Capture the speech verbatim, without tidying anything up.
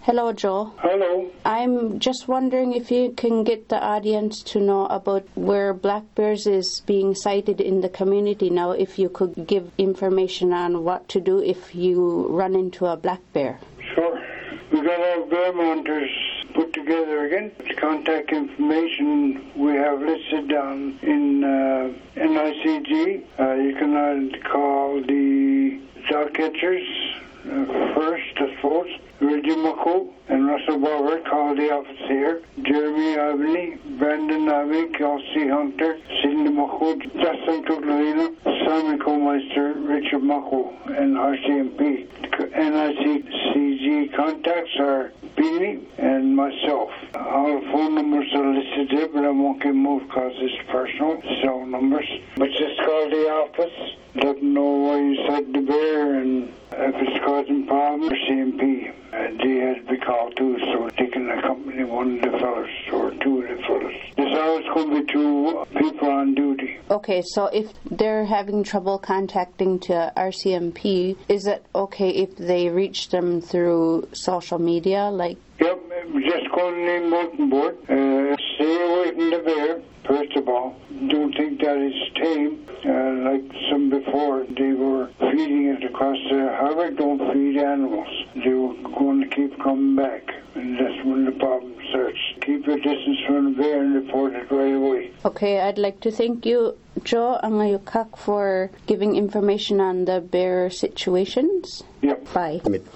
Hello, Joe. Hello. I'm just wondering if you can get the audience to know about where black bears is being sighted in the community now, if you could give information on what to do if you run into a black bear. Sure. We got our bear monitors put together again. The contact information we have listed down in uh, N I C G. Uh, you can uh, call the dog catchers uh, first, I suppose. Reggie McCool and Russell Barber, call the office here. Jeremy Avni, Brandon Avi, Kelsey Hunter, Sidney McCool, Justin Tuglina, Simon Comeister, Richard McCool, and R C M P. N I C G contacts are Beanie and myself. All the phone numbers are listed here, but I won't give them out because it's personal cell numbers. But just call the office, let them know why you said the bear, and if it's causing problems, R C M P. Uh, they has to be called too, so they can accompany one of the fellas or two of the fellas. There's always going to be two people on duty. Okay, so if they're having trouble contacting to R C M P, is it okay if they reach them through social media? Like, Yep, just call the name bulletin board. Uh, stay away from the bear, first of all. Don't think that it's tame. Uh, like some before, they were feeding it across the harbor. Don't feed animals. They were going to keep coming back. And that's when the problem starts. Keep your distance from the bear and report it right away. Okay, I'd like to thank you, Joe Angayukak, for giving information on the bear situations. Yep. Bye.